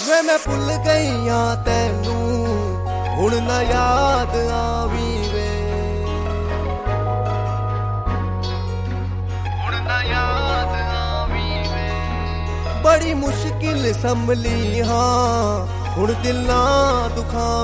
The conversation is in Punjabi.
ਵੇ ਮੈਂ ਭੁੱਲ ਗਈਆਂ ਤੈਨੂੰ ਹੁਣ ਨਾ ਯਾਦ ਆਵੀਂ ਵੇ, ਹੁਣ ਨਾ ਯਾਦ ਆਵੀਂ ਵੇ। ਬੜੀ ਮੁਸ਼ਕਿਲ ਸੰਭਲੀ ਹਾਂ ਹੁਣ ਦਿਲ ਨਾ ਦੁਖਾਂ